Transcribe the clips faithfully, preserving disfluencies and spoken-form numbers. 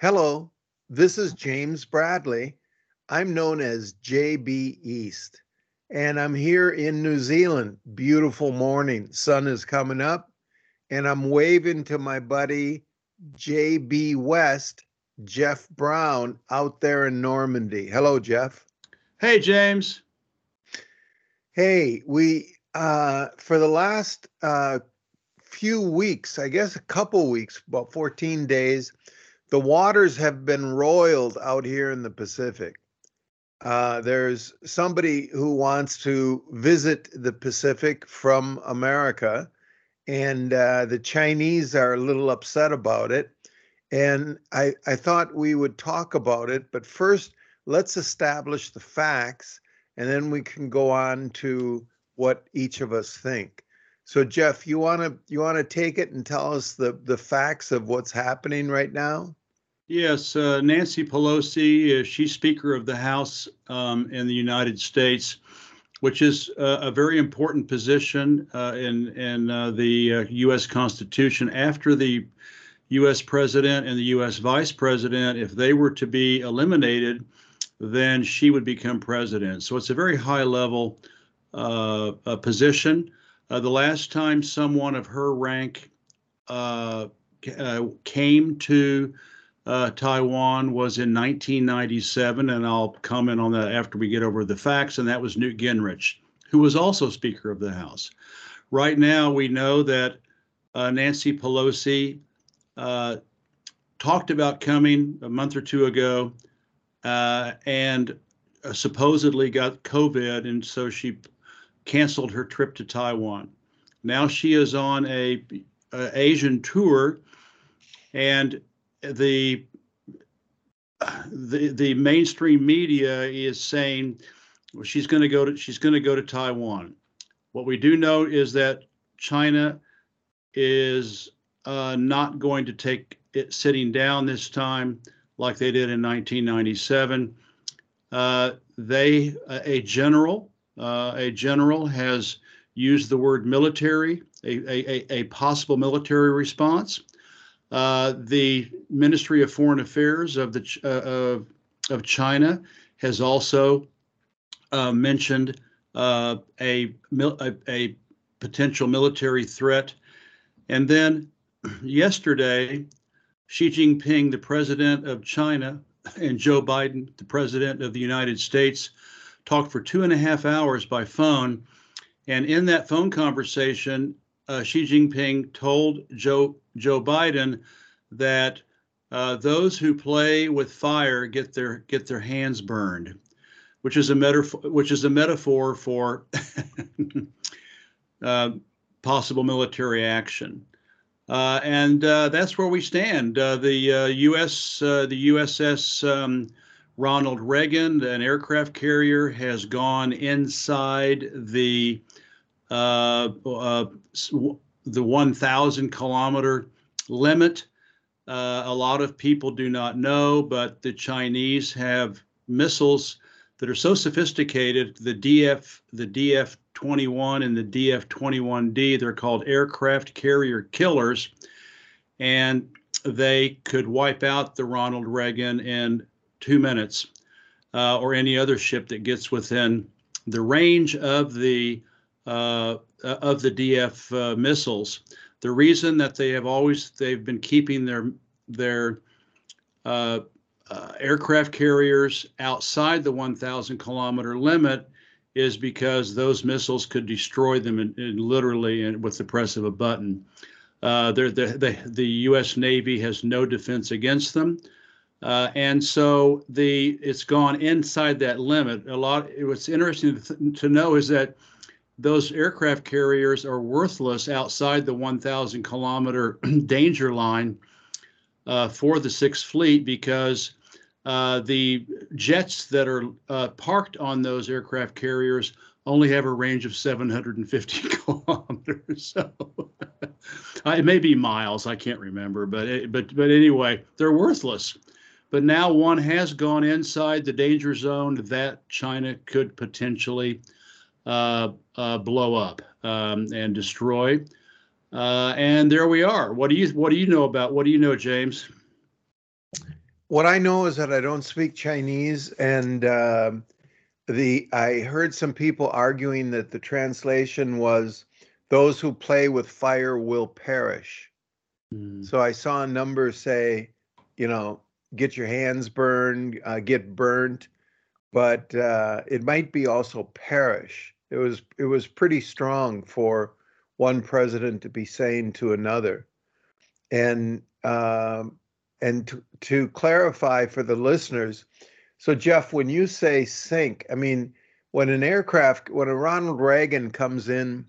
Hello, this is James Bradley. I'm known as J B East, and I'm here in New Zealand. Beautiful morning, sun is coming up, and I'm waving to my buddy J B West, Jeff Brown, out there in Normandy. Hello, Jeff. Hey, James. Hey, we uh, for the last uh, few weeks, I guess a couple weeks, about fourteen days, the waters have been roiled out here in the Pacific. Uh, there's somebody who wants to visit the Pacific from America, and uh, the Chinese are a little upset about it. And I, I thought we would talk about it, but first, let's establish the facts, and then we can go on to what each of us think. So, Jeff, you want to you want to take it and tell us the the facts of what's happening right now? Yes, uh, Nancy Pelosi, uh, she's Speaker of the House um, in the United States, which is uh, a very important position uh, in in uh, the uh, U S Constitution. After the U S President and the U S Vice President, if they were to be eliminated, then she would become president. So it's a very high level uh, uh, position. Uh, the last time someone of her rank uh, uh, came to uh, Taiwan was in nineteen ninety-seven, and I'll comment on that after we get over the facts, and that was Newt Gingrich, who was also Speaker of the House. Right now, we know that uh, Nancy Pelosi uh, talked about coming a month or two ago uh, and uh, supposedly got COVID, and so she canceled her trip to Taiwan. Now she is on a, a Asian tour, and the the the mainstream media is saying well, she's going to go to she's going to go to Taiwan. What we do know is that China is uh, not going to take it sitting down this time like they did in nineteen ninety-seven. Uh, they a general uh, a general has used the word military, a, a, a possible military response. Uh, the Ministry of Foreign Affairs of the uh, of, of China has also uh, mentioned uh, a, a a potential military threat. And then yesterday, Xi Jinping, the president of China, and Joe Biden, the president of the United States, talked for two and a half hours by phone. And in that phone conversation, uh, Xi Jinping told Joe Joe Biden that uh, those who play with fire get their get their hands burned, which is a metaphor which is a metaphor for uh, possible military action. Uh, and uh, that's where we stand. Uh, the uh, U S uh, the U S S um, Ronald Reagan, an aircraft carrier, has gone inside the uh, uh, the one thousand kilometer limit. Uh, a lot of people do not know, but the Chinese have missiles that are so sophisticated. The D F, the D F twenty-one and the D F twenty-one D, they're called aircraft carrier killers, and they could wipe out the Ronald Reagan in two minutes, uh, or any other ship that gets within the range of the uh, of the D F uh, missiles. The reason that they have always they've been keeping their their uh, uh, aircraft carriers outside the one thousand kilometer limit is because those missiles could destroy them in, in literally in, with the press of a button. Uh, the, the, the U S Navy has no defense against them. Uh, and so the it's gone inside that limit. A lot. What's interesting to, to know is that those aircraft carriers are worthless outside the one thousand kilometer danger line uh, for the Sixth Fleet, because uh, the jets that are uh, parked on those aircraft carriers only have a range of seven hundred fifty kilometers. So it may be miles, I can't remember, but it, but but anyway, they're worthless. But now one has gone inside the danger zone that China could potentially uh, uh, blow up um, and destroy. Uh, and there we are. What do you what do you know about? What do you know, James? what I know is that I don't speak Chinese, and uh, the I heard some people arguing that the translation was "Those who play with fire will perish." Mm. So I saw a number say, you know, get your hands burned, uh, get burnt, but uh, it might be also perish. It was it was pretty strong for one president to be saying to another. And um, and to, to clarify for the listeners, so Jeff, when you say sink, I mean when an aircraft, when a Ronald Reagan comes in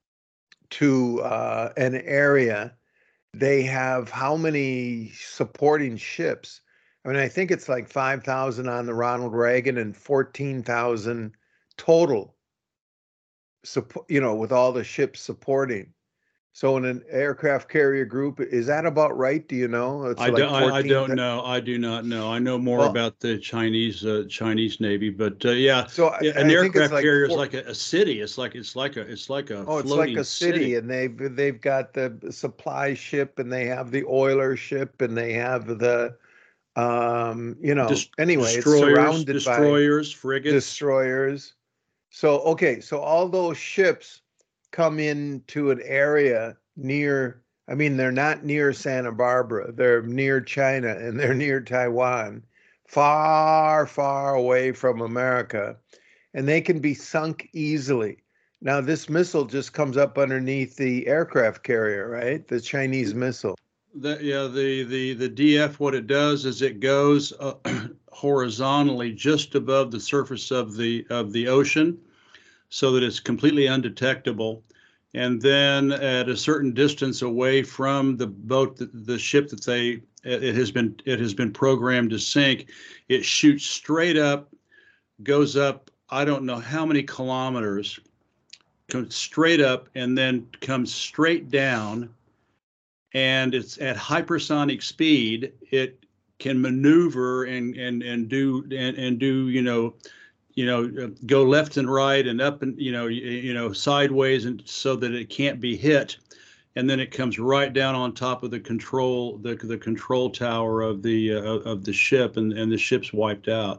to uh, an area, they have how many supporting ships? I mean, I think it's like five thousand on the Ronald Reagan and fourteen thousand total, support, you know, with all the ships supporting. So in an aircraft carrier group, is that about right? Do you know? It's I don't. like I, I fourteen. don't know. I do not know. I know more Well, about the Chinese uh, Chinese Navy, but uh, yeah, so I, yeah, an I think it's aircraft like carrier is four. like a, a city. It's like it's like a it's like a Oh, it's like floating a city, city. and they've they've got the supply ship, and they have the oiler ship, and they have the um, you know. Des- Anyway, it's destroyers, surrounded by destroyers, frigates. destroyers. So, okay, so all those ships come into an area near, I mean, they're not near Santa Barbara, they're near China and they're near Taiwan, far, far away from America, and they can be sunk easily. Now, this missile just comes up underneath the aircraft carrier, right? The Chinese missile. The, yeah, the the the D F. What it does is it goes uh, horizontally just above the surface of the of the ocean, so that it's completely undetectable. And then at a certain distance away from the boat, the, the ship that they it has been it has been programmed to sink, it shoots straight up, goes up I don't know how many kilometers, comes straight up, and then comes straight down. And it's at hypersonic speed. It can maneuver and and and do and, and do you know you know, go left and right and up and, you know, you, you know, sideways, and so that it can't be hit. And then it comes right down on top of the control, the, the control tower of the, uh, of the ship, and, and the ship's wiped out.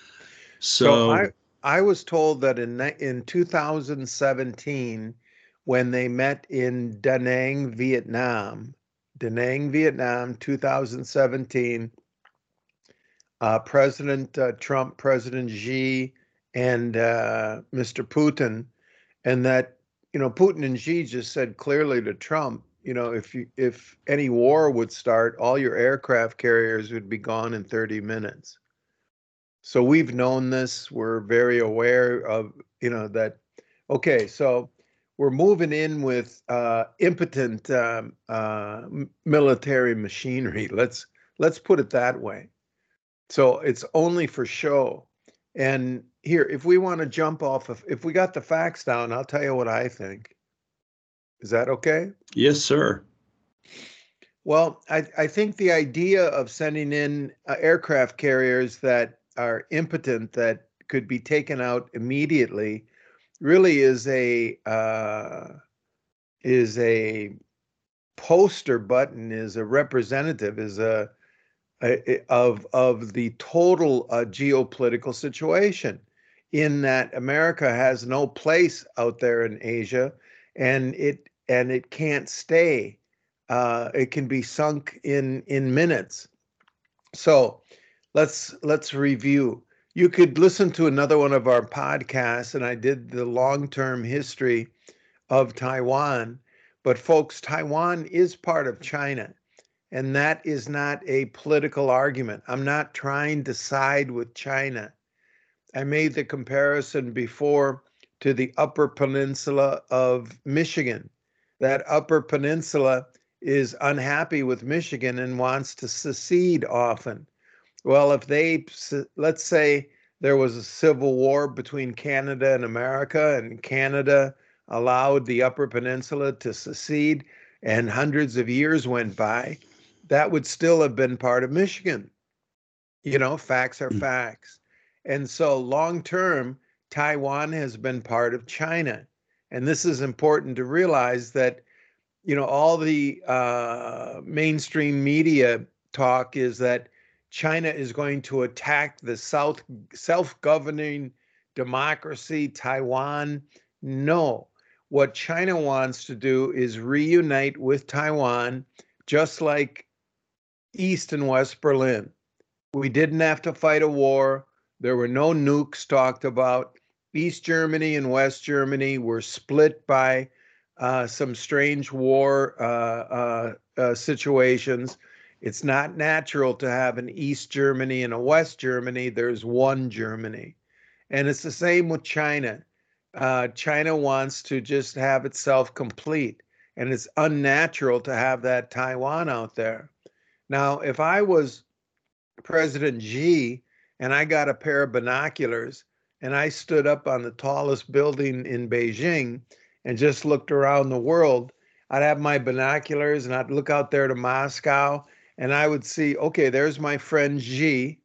So So I I was told that in ni- in two thousand seventeen, when they met in Da Nang, Vietnam, Da Nang, Vietnam, two thousand seventeen, uh, President uh, Trump, President Xi, and uh, Mister Putin, and that you know Putin and Xi just said clearly to Trump, you know, if you if any war would start, all your aircraft carriers would be gone in thirty minutes. So we've known this. We're very aware of, you know, that, okay, so we're moving in with uh, impotent um, uh, military machinery. Let's let's put it that way. So it's only for show. And here, if we want to jump off of, if we got the facts down, I'll tell you what I think. Is that okay? yes, sir. Well, I, I think the idea of sending in uh, aircraft carriers that are impotent, that could be taken out immediately, really is a uh, is a poster button, is a representative, is a, a of of the total uh, geopolitical situation. In that America has no place out there in Asia, and it and it can't stay. Uh, it can be sunk in in minutes. So let's let's review. You could listen to another one of our podcasts, and I did the long-term history of Taiwan. But folks, Taiwan is part of China, and that is not a political argument. I'm not trying to side with China. I made the comparison before to the Upper Peninsula of Michigan. That Upper Peninsula is unhappy with Michigan and wants to secede often. Well, if they, let's say there was a civil war between Canada and America, and Canada allowed the Upper Peninsula to secede, and hundreds of years went by, that would still have been part of Michigan. You know, facts are facts. And so long term, Taiwan has been part of China. And this is important to realize that, you know, all the uh, mainstream media talk is that, China is going to attack the South self-governing democracy, Taiwan. No. What China wants to do is reunite with Taiwan, just like East and West Berlin. We didn't have to fight a war. There were no nukes talked about. East Germany and West Germany were split by uh, some strange war uh, uh, uh, situations. It's not natural to have an East Germany and a West Germany. There's one Germany. And it's the same with China. Uh, China wants to just have itself complete. And it's unnatural to have that Taiwan out there. Now, if I was President Xi and I got a pair of binoculars and I stood up on the tallest building in Beijing and just looked around the world, I'd have my binoculars and I'd look out there to Moscow and I would see, okay, there's my friend Xi.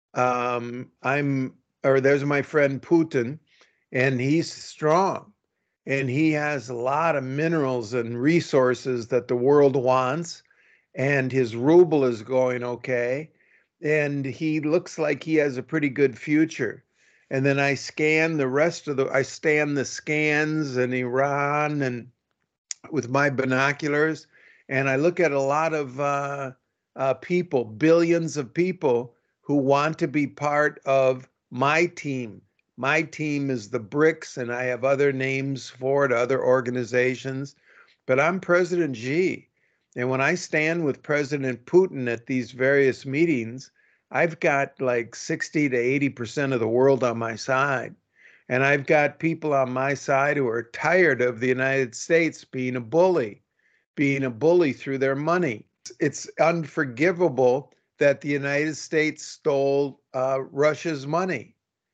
Um, I'm, or there's my friend Putin, and he's strong and he has a lot of minerals and resources that the world wants, and his ruble is going okay, and he looks like he has a pretty good future. And then I scan the rest of the, I scan the scans in Iran and with my binoculars, and I look at a lot of uh, uh, people, billions of people who want to be part of my team. My team is the BRICS, and I have other names for it, other organizations, but I'm President Xi. And when I stand with President Putin at these various meetings, I've got like sixty to eighty percent of the world on my side. And I've got people on my side who are tired of the United States being a bully, being a bully through their money. It's unforgivable that the United States stole uh, Russia's money.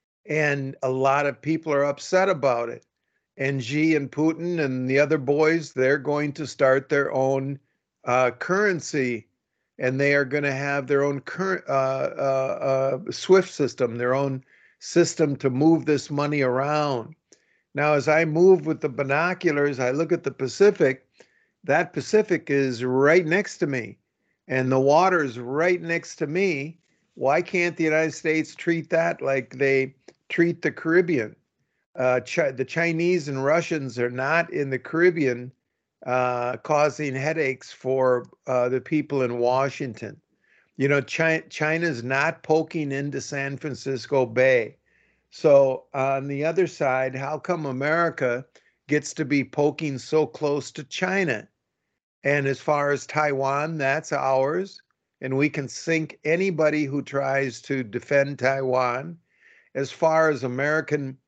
And a lot of people are upset about it. And Xi and Putin and the other boys, they're going to start their own uh, currency, and they are going to have their own current uh, uh, uh, SWIFT system, their own system to move this money around. Now, as I move with the binoculars, I look at the Pacific. That Pacific is right next to me, and the water is right next to me. Why can't the United States treat that like they treat the Caribbean? Uh, Ch- the Chinese and Russians are not in the Caribbean uh, causing headaches for uh, the people in Washington. You know, China, China's not poking into San Francisco Bay. So on the other side, how come America gets to be poking so close to China? And as far as Taiwan, that's ours. And we can sink anybody who tries to defend Taiwan. As far as American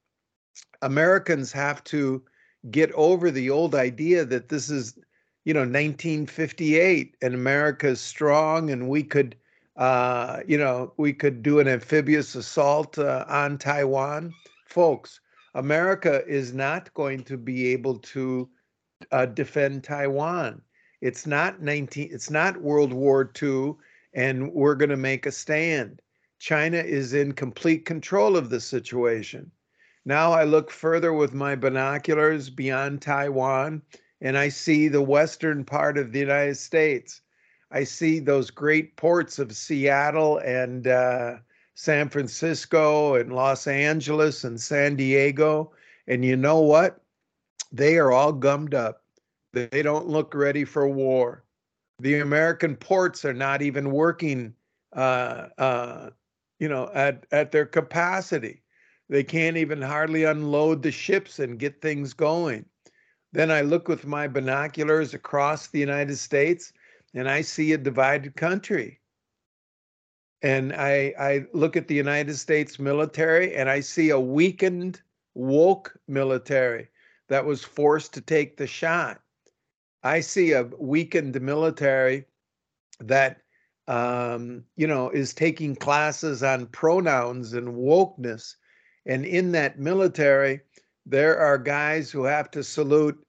Americans have to get over the old idea that this is, you know, nineteen fifty-eight and America is strong and we could, uh, you know, we could do an amphibious assault uh, on Taiwan. Folks, America is not going to be able to uh, defend Taiwan. It's not nineteen, it's not World War Two, and we're going to make a stand. China is in complete control of the situation. Now I look further with my binoculars beyond Taiwan, and I see the western part of the United States. I see those great ports of Seattle and uh, San Francisco and Los Angeles and San Diego. And you know what? They are all gummed up. They don't look ready for war. The American ports are not even working, uh, uh, you know, at, at their capacity. They can't even hardly unload the ships and get things going. Then I look with my binoculars across the United States and I see a divided country. And I, I look at the United States military and I see a weakened, woke military that was forced to take the shot. I see a weakened military that, um, you know, is taking classes on pronouns and wokeness. And in that military, there are guys who have to salute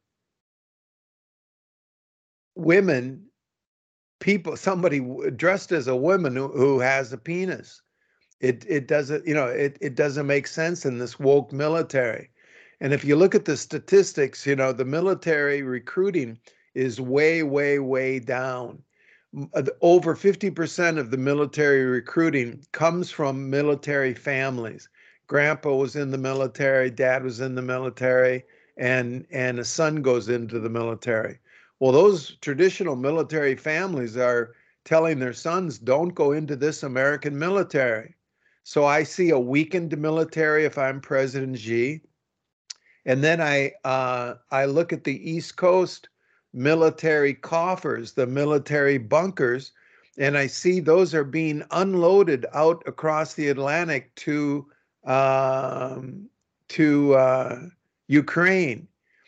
women, people, somebody dressed as a woman who, who has a penis. It it doesn't, you know, it, it doesn't make sense in this woke military. And if you look at the statistics, you know, the military recruiting is way, way, way down. over fifty percent of the military recruiting comes from military families. Grandpa was in the military, dad was in the military, and and a son goes into the military. Well, those traditional military families are telling their sons, don't go into this American military. So I see a weakened military if I'm President Xi. And then I uh, I look at the East Coast military coffers, the military bunkers, and I see those are being unloaded out across the Atlantic to um, to uh, Ukraine.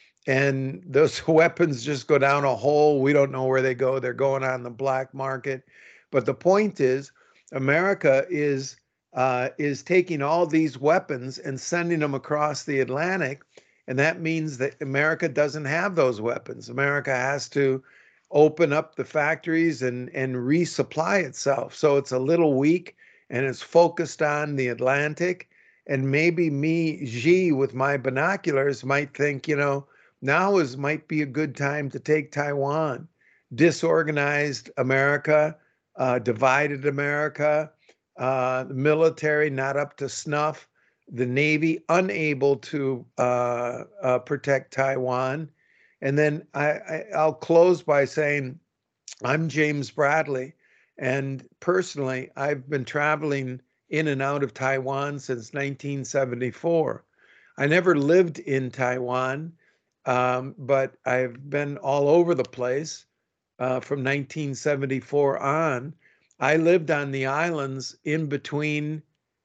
And those weapons just go down a hole. We don't know where they go. They're going on the black market. But the point is, America is uh, is taking all these weapons and sending them across the Atlantic. And that means that America doesn't have those weapons. America has to open up the factories and, and resupply itself. So it's a little weak and it's focused on the Atlantic. And maybe me, Xi, with my binoculars, might think, you know, now is might be a good time to take Taiwan. Disorganized America, uh, divided America, uh, the military not up to snuff, the Navy unable to uh, uh, protect Taiwan. And then I, I, I'll close by saying I'm James Bradley, and personally, I've been traveling in and out of Taiwan since nineteen seventy-four. I never lived in Taiwan. Um, but I've been all over the place uh, from nineteen seventy-four on. I lived on the islands in between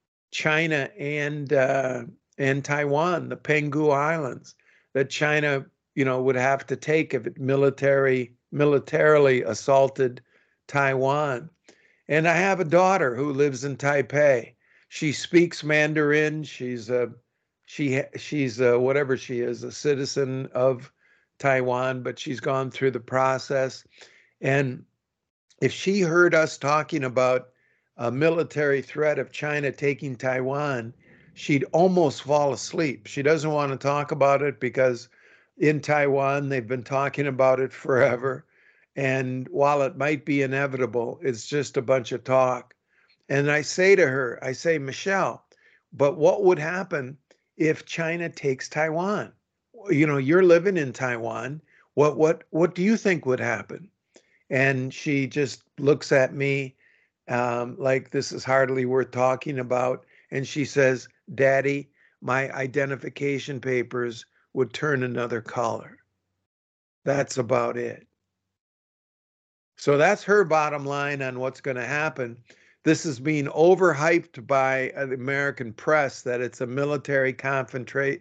China and uh, and Taiwan, the Penghu Islands, that China, you know, would have to take if it military militarily assaulted Taiwan. And I have a daughter who lives in Taipei. She speaks Mandarin. She's a She she's a, whatever she is, a citizen of Taiwan, but she's gone through the process. And if she heard us talking about a military threat of China taking Taiwan, she'd almost fall asleep. She doesn't want to talk about it because in Taiwan, they've been talking about it forever. And while it might be inevitable, it's just a bunch of talk. And I say to her, I say, Michelle, but what would happen if China takes Taiwan? You know, you're living in Taiwan. What what what do you think would happen? And she just looks at me um, like this is hardly worth talking about. And she says, Daddy, my identification papers would turn another color. That's about it. So that's her bottom line on what's going to happen. This is being overhyped by the American press that it's a military confrontation.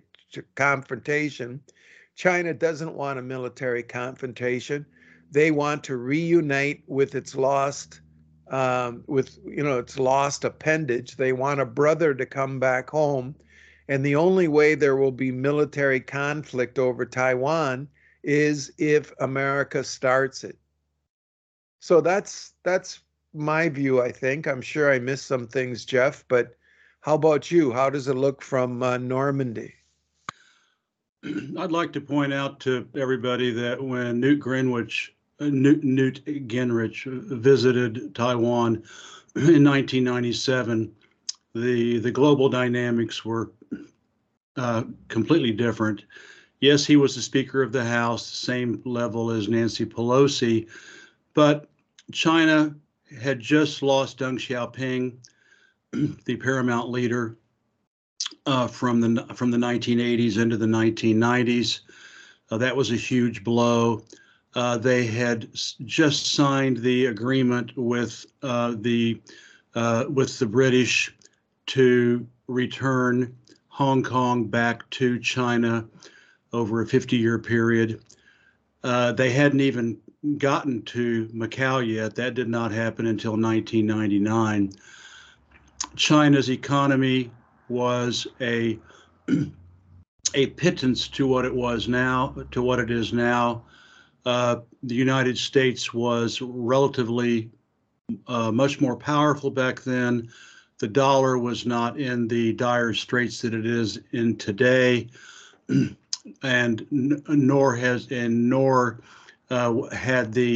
China doesn't want a military confrontation. They want to reunite with its lost, um, with you know, its lost appendage. They want a brother to come back home, and the only way there will be military conflict over Taiwan is if America starts it. So that's that's my view, I think. I'm sure I missed some things, Jeff, but how about you? How does it look from uh, Normandy? I'd like to point out to everybody that when Newt Gingrich, uh, Newt, Newt Gingrich visited Taiwan in nineteen ninety-seven, the, the global dynamics were uh, completely different. Yes, he was the Speaker of the House, the same level as Nancy Pelosi, but China had just lost Deng Xiaoping, the paramount leader, uh, from the from the nineteen eighties into the nineteen nineties. Uh, that was a huge blow. Uh, they had just signed the agreement with uh, the uh, with the British to return Hong Kong back to China over a fifty-year period. Uh, they hadn't even gotten to Macau yet. That did not happen until nineteen ninety-nine. China's economy was a a pittance to what it was now, to what it is now. Uh, the United States was relatively uh, much more powerful back then. The dollar was not in the dire straits that it is in today, and nor has and nor uh, had the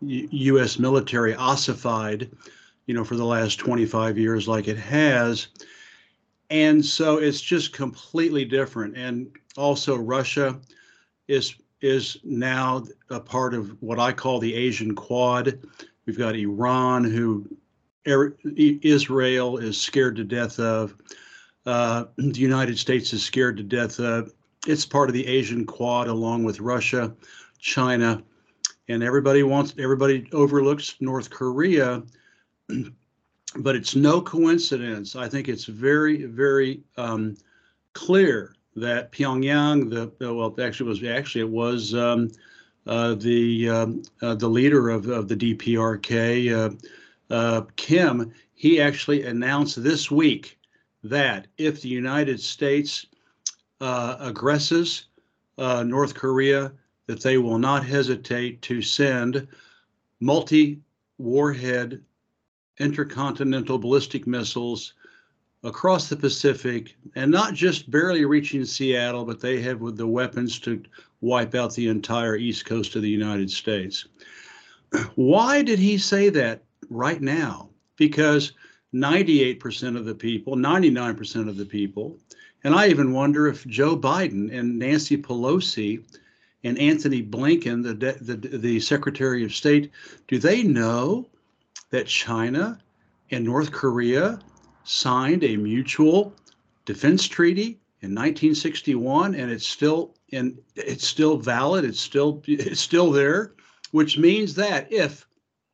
U S military ossified, you know, for the last twenty-five years like it has. And so it's just completely different. And also Russia is is now a part of what I call the Asian Quad. We've got Iran, who Israel is scared to death of. Uh, the United States is scared to death of. It's part of the Asian Quad along with Russia, China, and everybody wants, everybody overlooks North Korea. But it's no coincidence. I think it's very, very um, clear that Pyongyang, the well, actually it was actually it was um, uh, the um, uh, the leader of, of the D P R K, uh, uh, Kim. He actually announced this week that if the United States uh, aggresses uh, North Korea, that they will not hesitate to send multi-warhead intercontinental ballistic missiles across the Pacific, and not just barely reaching Seattle, but they have with the weapons to wipe out the entire east coast of the United States. Why did he say that right now? Because ninety-eight percent of the people, ninety-nine percent of the people, and I even wonder if Joe Biden and Nancy Pelosi and Anthony Blinken, the, the, the Secretary of State, do they know that China and North Korea signed a mutual defense treaty in nineteen sixty-one, and it's still in, it's still valid, it's still it's still there, which means that if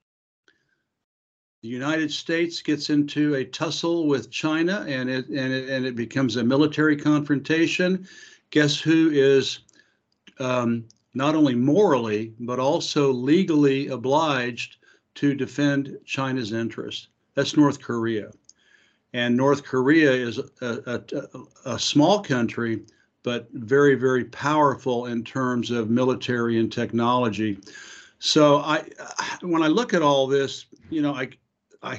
the United States gets into a tussle with China and it and it, and it becomes a military confrontation, guess who is um, not only morally but also legally obliged to defend China's interests? That's North Korea. And North Korea is a, a, a small country, but very, very powerful in terms of military and technology. So I, when I look at all this, you know, I, I,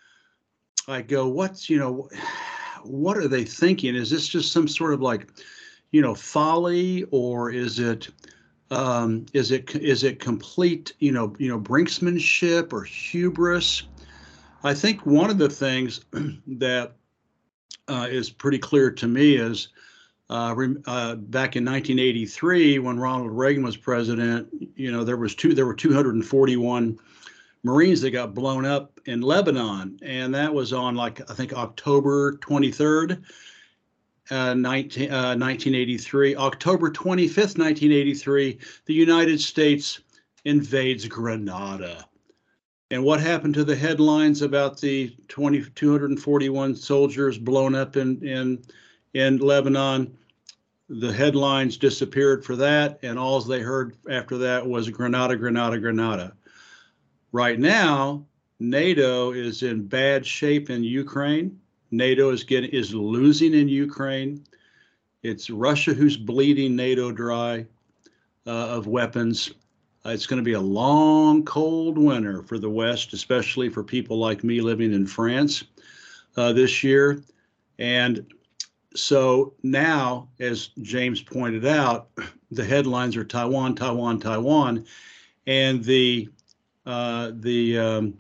I go, what's, you know, what are they thinking? Is this just some sort of like, you know, folly, or is it, um, is it, is it complete, you know, you know, brinksmanship or hubris? I think one of the things that uh, is pretty clear to me is uh, uh, back in nineteen eighty-three, when Ronald Reagan was president, you know, there was two, there were two hundred forty-one Marines that got blown up in Lebanon, and that was on like I think October twenty-third, uh, nineteen, uh, nineteen eighty-three. October twenty-fifth, nineteen eighty-three, the United States invades Grenada. And what happened to the headlines about the two hundred forty-one soldiers blown up in, in, in Lebanon? The headlines disappeared for that, and all they heard after that was Grenada, Grenada, Grenada. Right now, NATO is in bad shape in Ukraine. NATO is getting is losing in Ukraine. It's Russia who's bleeding NATO dry uh, of weapons. Uh, it's going to be a long, cold winter for the West, especially for people like me living in France uh, this year. And so now, as James pointed out, the headlines are Taiwan, Taiwan, Taiwan, and the uh, the um,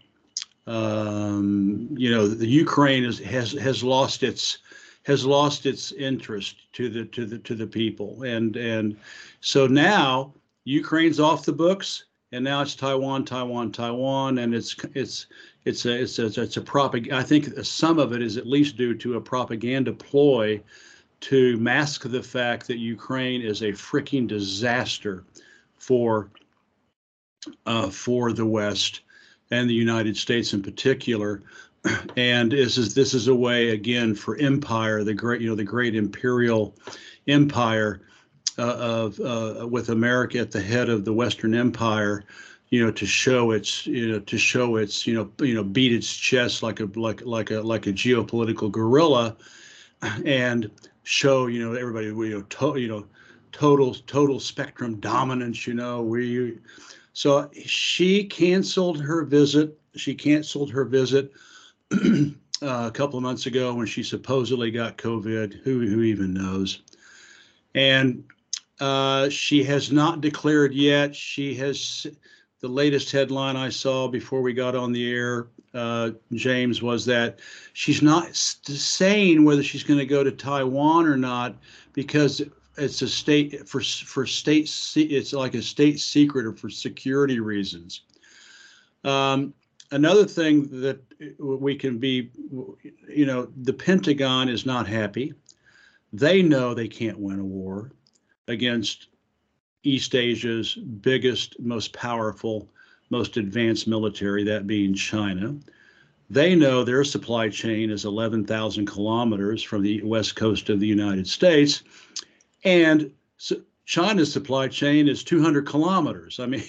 um, you know the Ukraine is, has has lost its has lost its interest to the to the to the people, and and so now Ukraine's off the books, and now it's Taiwan, Taiwan, Taiwan, and it's it's it's a it's a it's a propag. I think some of it is at least due to a propaganda ploy to mask the fact that Ukraine is a freaking disaster for uh, for the West and the United States in particular. And this is this is a way again for empire, the great you know the great imperial empire. Uh, of uh, with America at the head of the Western Empire, you know, to show its, you know, to show its, you know, you know, beat its chest like a like like a like a geopolitical gorilla, and show, you know, everybody, you know, to, you know, total total spectrum dominance. You know, we. So she canceled her visit. She canceled her visit uh, a couple of months ago when she supposedly got COVID. Who who even knows? And Uh, she has not declared yet. She has, the latest headline I saw before we got on the air, uh, James, was that she's not saying whether she's going to go to Taiwan or not because it's a state for for state. It's like a state secret or for security reasons. Um, another thing that we can be, you know, the Pentagon is not happy. They know they can't win a war against East Asia's biggest, most powerful, most advanced military, that being China. They know their supply chain is eleven thousand kilometers from the west coast of the United States, and China's supply chain is two hundred kilometers. I mean,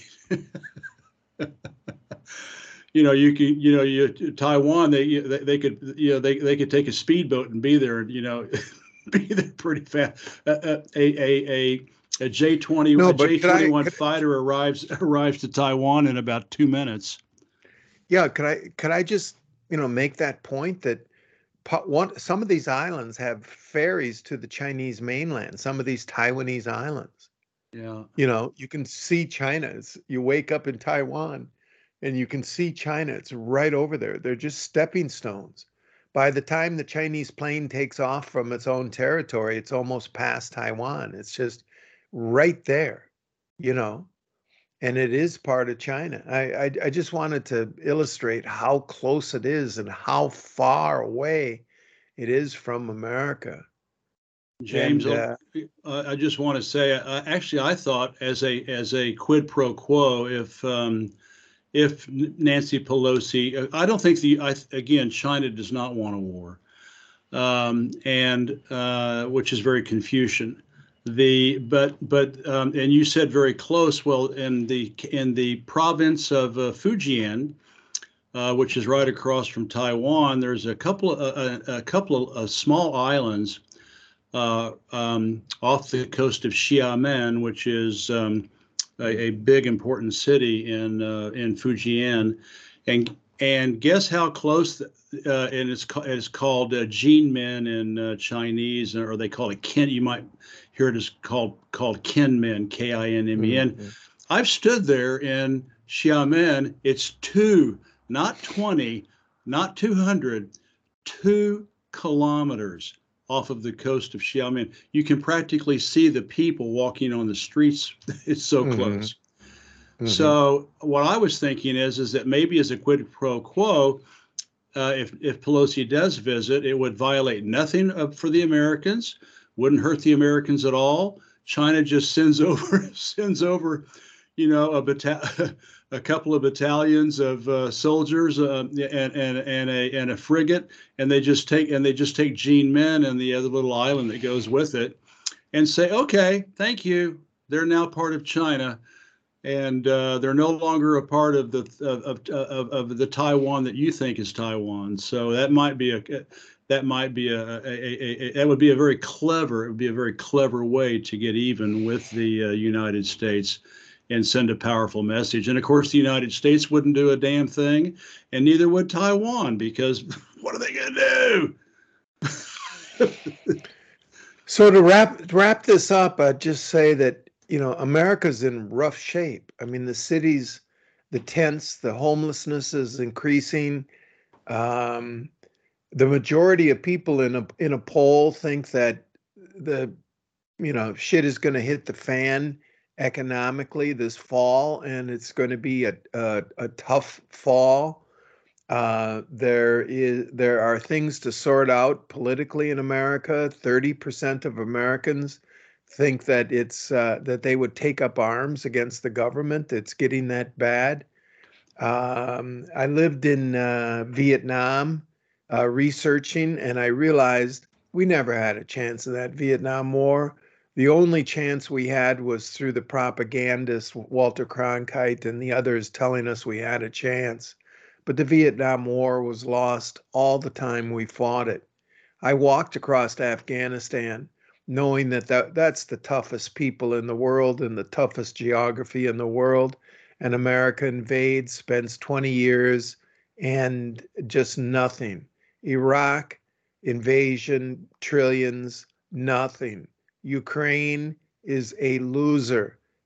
you know, you can, you know, you Taiwan, they they could, you know, they they could take a speedboat and be there, you know, be there pretty fast. Uh, a a a A J twenty, no, a J twenty-one fighter arrives arrives to Taiwan in about two minutes. Yeah, could I could I just you know make that point that one some of these islands have ferries to the Chinese mainland. Some of these Taiwanese islands. Yeah. You know, you can see China. It's, you wake up in Taiwan, and you can see China. It's right over there. They're just stepping stones. By the time the Chinese plane takes off from its own territory, it's almost past Taiwan. It's just right there, you know, and it is part of China. I, I I just wanted to illustrate how close it is and how far away it is from America. James, and, uh, I just want to say, uh, actually, I thought as a as a quid pro quo, if um, if Nancy Pelosi, I don't think the I, again, China does not want a war, um, and uh, which is very Confucian. The but but um, and you said very close. Well, in the in the province of uh, Fujian, uh, which is right across from Taiwan, there's a couple of a, a couple of uh, small islands uh, um, off the coast of Xiamen, which is um, a, a big important city in uh, in Fujian, and and guess how close? The, uh, and it's it's called uh, Jinmen in uh, Chinese, or they call it Kin. You might hear it is called called Kinmen, K I N M E N. Mm-hmm. I've stood there in Xiamen. It's two, not twenty, not two hundred, two kilometers off of the coast of Xiamen. You can practically see the people walking on the streets. It's so mm-hmm. close. Mm-hmm. So what I was thinking is, is that maybe as a quid pro quo, uh, if if Pelosi does visit, it would violate nothing of, for the Americans. Wouldn't hurt the Americans at all. China just sends over sends over, you know, a bata- a couple of battalions of uh, soldiers uh, and and and a and a frigate, and they just take and they just take Jinmen and the other little island that goes with it, and say, okay, thank you. They're now part of China, and uh, they're no longer a part of the of, of of the Taiwan that you think is Taiwan. So that might be a that might be a, a, a, a that would be a very clever, it would be a very clever way to get even with the uh, United States and send a powerful message. And of course, the United States wouldn't do a damn thing, and neither would Taiwan, because what are they going to do? So to wrap to wrap this up, I'd just say that, you know, America's in rough shape. I mean, the cities, the tents, the homelessness is increasing. Um, The majority of people in a in a poll think that the, you know, shit is going to hit the fan economically this fall, and it's going to be a a, a tough fall. Uh, there is there are things to sort out politically in America. thirty percent of Americans think that it's uh, that they would take up arms against the government. It's getting that bad. Um, I lived in uh, Vietnam. Uh, researching, and I realized we never had a chance in that Vietnam War. The only chance we had was through the propagandist Walter Cronkite and the others telling us we had a chance. But the Vietnam War was lost all the time we fought it. I walked across Afghanistan knowing that, that that's the toughest people in the world and the toughest geography in the world. And America invades, spends twenty years, and just nothing. Iraq, invasion, trillions, nothing. Ukraine is a loser.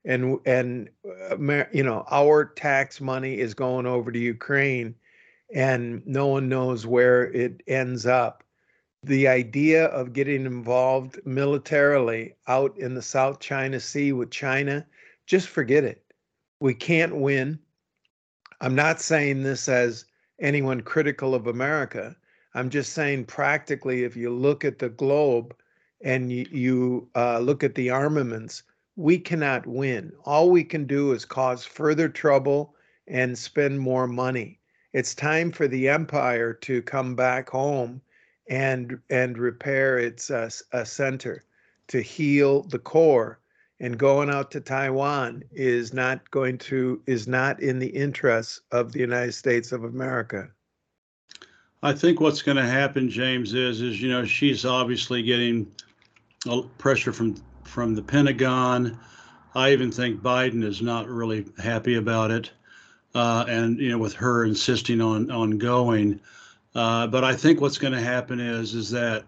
and and uh, you know, our tax money is going over to Ukraine, and no one knows where it ends up. The idea of getting involved militarily out in the South China Sea with China, just forget it. We can't win. I'm not saying this as anyone critical of America. I'm just saying practically, if you look at the globe and you, you uh, look at the armaments, we cannot win. All we can do is cause further trouble and spend more money. It's time for the empire to come back home and and repair its uh, uh, center, to heal the core. And going out to Taiwan is not going to is not in the interests of the United States of America. I think what's going to happen, James, is is you know she's obviously getting pressure from from the Pentagon. I even think Biden is not really happy about it, uh, and you know with her insisting on on going. Uh, but I think what's going to happen is is that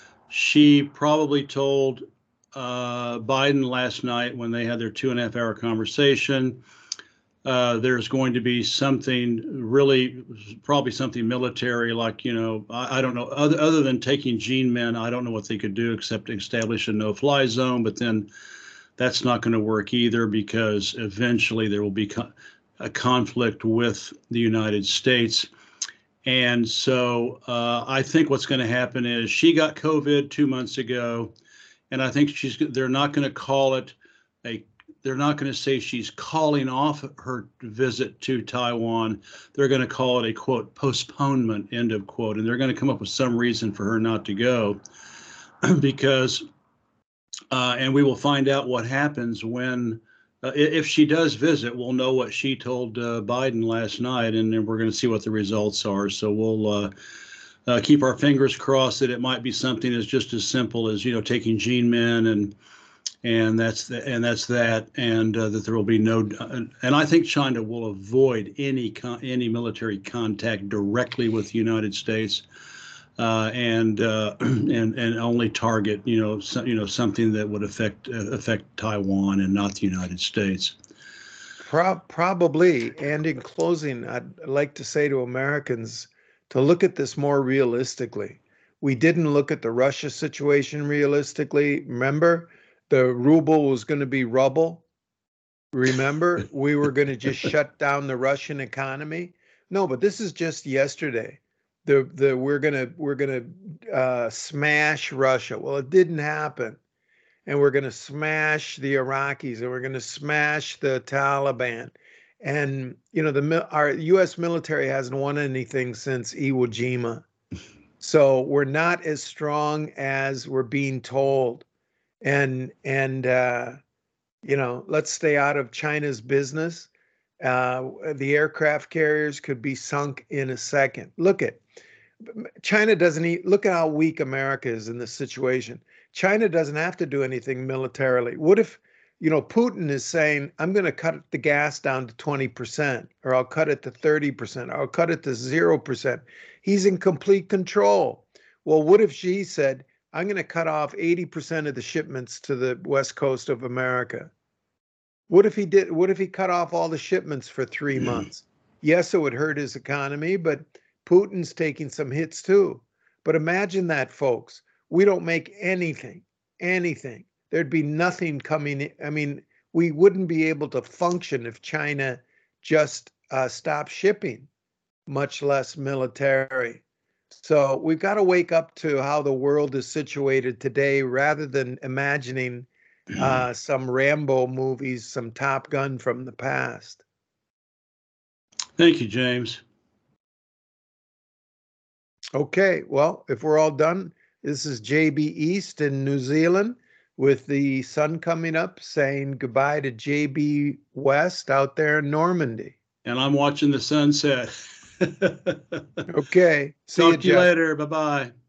she probably told uh, Biden last night when they had their two and a half hour conversation. Uh, there's going to be something really, probably something military, like, you know, I, I don't know, other, other than taking Gene Men, I don't know what they could do except establish a no-fly zone, but then that's not going to work either, because eventually there will be co- a conflict with the United States. And so uh, I think what's going to happen is she got COVID two months ago, and I think she's they're not going to call it a they're not going to say she's calling off her visit to Taiwan. They're going to call it a, quote, postponement, end of quote. And they're going to come up with some reason for her not to go, because, uh, and we will find out what happens when, uh, if she does visit, we'll know what she told uh, Biden last night, and then we're going to see what the results are. So we'll uh, uh, keep our fingers crossed that it might be something as just as simple as, you know, taking Gene Men and And that's the, and that's that, and uh, that there will be no. Uh, and I think China will avoid any con- any military contact directly with the United States, uh, and uh, and and only target you know so, you know something that would affect uh, affect Taiwan and not the United States. Pro- probably. And in closing, I'd like to say to Americans to look at this more realistically. We didn't look at the Russia situation realistically. Remember? The ruble was going to be rubble. Remember, we were going to just shut down the Russian economy. No, but this is just yesterday. The the we're gonna we're gonna uh, smash Russia. Well, it didn't happen, and we're going to smash the Iraqis, and we're going to smash the Taliban. And you know, the our U S military hasn't won anything since Iwo Jima, so we're not as strong as we're being told. And and uh, you know, let's stay out of China's business. Uh, the aircraft carriers could be sunk in a second. Look at China doesn't eat, look at how weak America is in this situation. China doesn't have to do anything militarily. What if, you know, Putin is saying, I'm going to cut the gas down to twenty percent, or I'll cut it to thirty percent, or I'll cut it to zero percent. He's in complete control. Well, what if Xi said, I'm going to cut off eighty percent of the shipments to the west coast of America? What if he did? What if he cut off all the shipments for three months? Yes, it would hurt his economy, but Putin's taking some hits too. But imagine that, folks. We don't make anything, anything. There'd be nothing coming in. I mean, we wouldn't be able to function if China just uh, stopped shipping, much less military. So we've got to wake up to how the world is situated today, rather than imagining uh, some Rambo movies, some Top Gun from the past. Thank you, James. Okay, well, if we're all done, this is J B East in New Zealand with the sun coming up, saying goodbye to J B West out there in Normandy. And I'm watching the sunset. Okay, see Talk you, to you Jeff. later. Bye-bye.